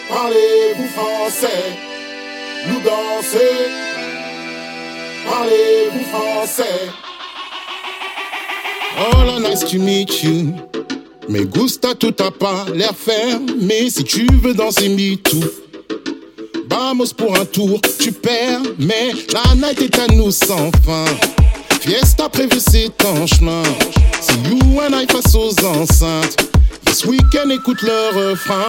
Parlez-vous français? Nous danser. Parlez-vous français? Hola, nice to meet you. Me gusta, tout a pas l'air fermé. Si tu veux danser, me too. Vamos pour un tour, tu perds, mais la night est à nous sans fin. Fiesta prévue, c'est en chemin. C'est you and I face aux enceintes. This week-end, écoute le refrain.